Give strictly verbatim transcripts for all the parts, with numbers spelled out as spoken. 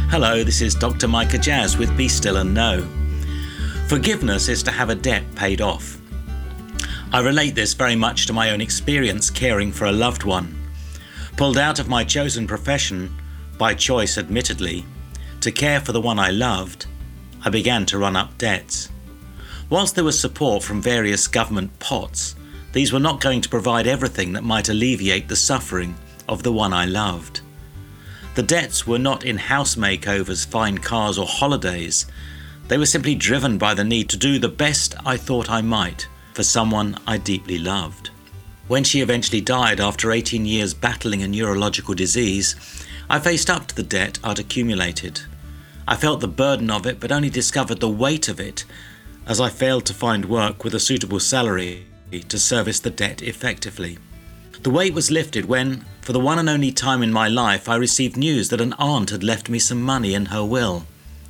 Hello, this is Doctor Micah Jazz with Be Still and Know. Forgiveness is to have a debt paid off. I relate this very much to my own experience caring for a loved one. Pulled out of my chosen profession, by choice admittedly, to care for the one I loved, I began to run up debts. Whilst there was support from various government pots, these were not going to provide everything that might alleviate the suffering of the one I loved. The debts were not in house makeovers, fine cars or holidays. They were simply driven by the need to do the best I thought I might for someone I deeply loved. When she eventually died after eighteen years battling a neurological disease, I faced up to the debt I'd accumulated. I felt the burden of it, but only discovered the weight of it as I failed to find work with a suitable salary to service the debt effectively. The weight was lifted when, for the one and only time in my life, I received news that an aunt had left me some money in her will.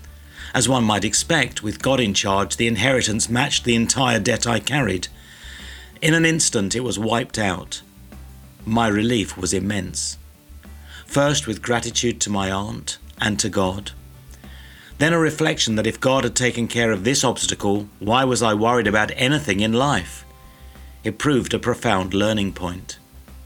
As one might expect, with God in charge, the inheritance matched the entire debt I carried. In an instant, it was wiped out. My relief was immense. First, with gratitude to my aunt and to God. Then a reflection that if God had taken care of this obstacle, why was I worried about anything in life? It proved a profound learning point.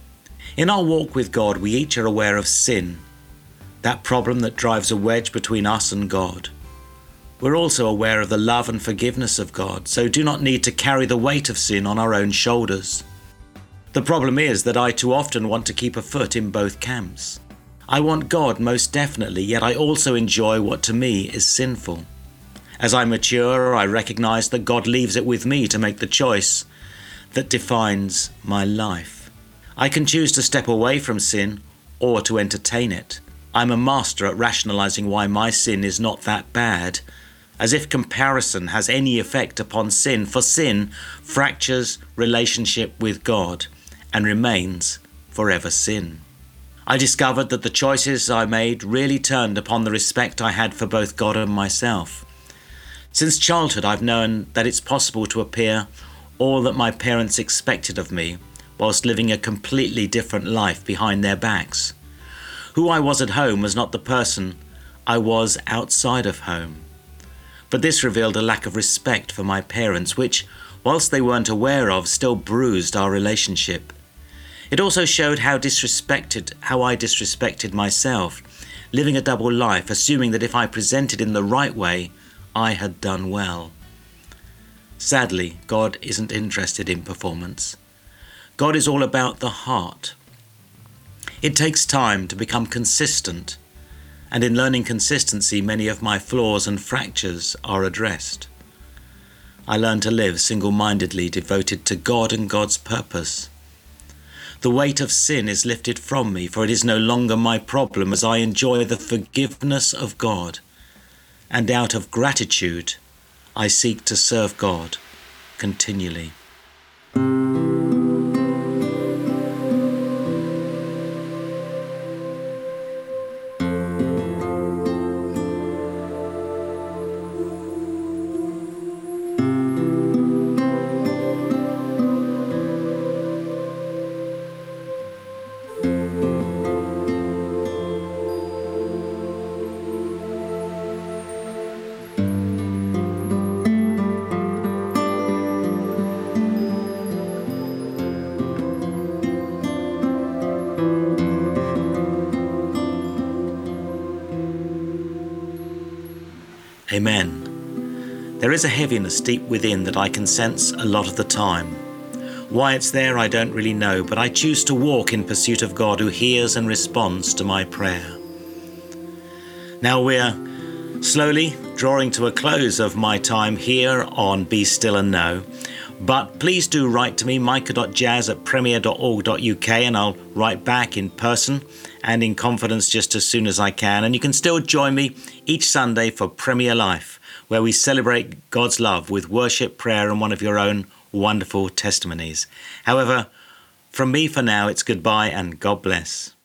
In our walk with God, we each are aware of sin, that problem that drives a wedge between us and God. We're also aware of the love and forgiveness of God, so do not need to carry the weight of sin on our own shoulders. The problem is that I too often want to keep a foot in both camps. I want God most definitely, yet I also enjoy what to me is sinful. As I mature, I recognize that God leaves it with me to make the choice that defines my life. I can choose to step away from sin or to entertain it. I'm a master at rationalizing why my sin is not that bad, as if comparison has any effect upon sin, for sin fractures relationship with God and remains forever sin. I discovered that the choices I made really turned upon the respect I had for both God and myself. Since childhood, I've known that it's possible to appear all that my parents expected of me, whilst living a completely different life behind their backs. Who I was at home was not the person I was outside of home. But this revealed a lack of respect for my parents, which, whilst they weren't aware of, still bruised our relationship. It also showed how disrespected, how I disrespected myself, living a double life, assuming that if I presented in the right way, I had done well. Sadly, God isn't interested in performance. God is all about the heart. It takes time to become consistent, and in learning consistency, many of my flaws and fractures are addressed. I learned to live single-mindedly, devoted to God and God's purpose. The weight of sin is lifted from me, for it is no longer my problem as I enjoy the forgiveness of God, and out of gratitude, I seek to serve God continually. Amen. There is a heaviness deep within that I can sense a lot of the time. Why it's there I don't really know, but I choose to walk in pursuit of God who hears and responds to my prayer. Now we're slowly drawing to a close of my time here on Be Still and Know, but please do write to me, micah dot jazz at premier dot org dot uk, and I'll write back in person and in confidence just as soon as I can. And you can still join me each Sunday for Premier Life, where we celebrate God's love with worship, prayer, and one of your own wonderful testimonies. However, from me for now, it's goodbye and God bless.